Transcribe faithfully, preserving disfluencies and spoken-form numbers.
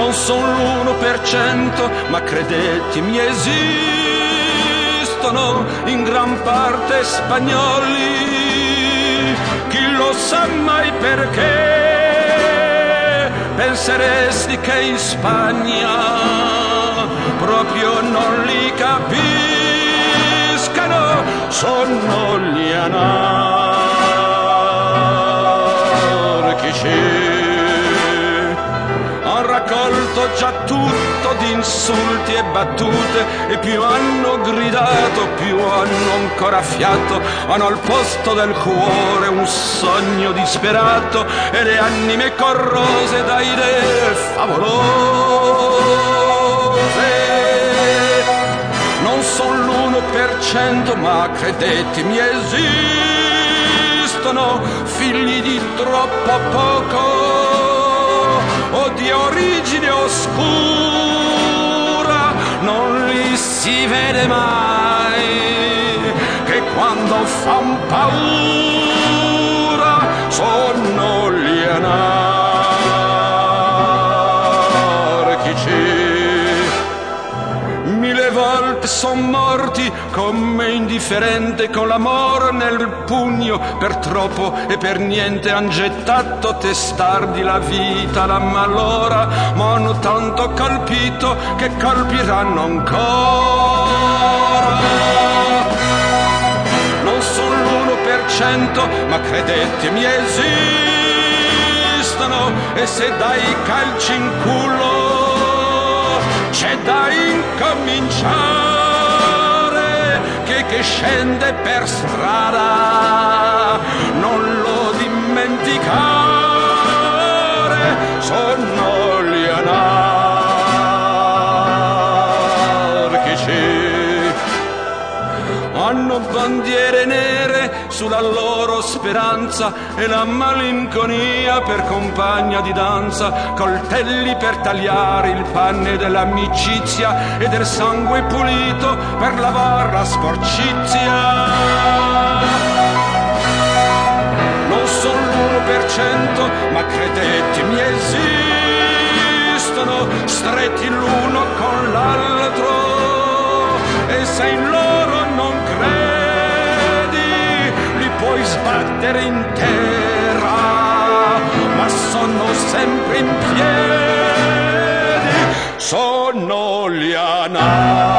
non son l'uno per cento, ma credetemi esistono in gran parte spagnoli. Chi lo sa mai perché penseresti che in Spagna proprio non li capiscano, sono gli anarchici. Han raccolto già tutto di insulti e battute, e più hanno gridato, più hanno ancora fiato, hanno al posto del cuore un sogno disperato e le anime corrose da idee favolose. Non son l'uno per cento, ma credetemi esistono figli di troppo poco o di origine oscura, non li si vede mai, che quando fan paura sono gli anarchici. Mille volte son morti con me indifferente, con l'amore nel pugno, per troppo e per niente han gettato testardi la vita, la malora, ma hanno tanto colpito che colpiranno ancora. Non son l'uno per cento, ma credetemi esistono, e se dai calci in culo c'è da incominciare, che che scende per strada non lo dimenticare, sono gli anarchici. Hanno bandiere nere sulla loro speranza e la malinconia per compagna di danza, coltelli per tagliare il pane dell'amicizia e del sangue pulito per lavar la sporcizia. Non son l'uno per cento, ma credetemi esistono, stretti l'uno con l'altro, e se in loro non credi li puoi sbattere in terra, ma sono sempre in piedi, sono gli anarchici.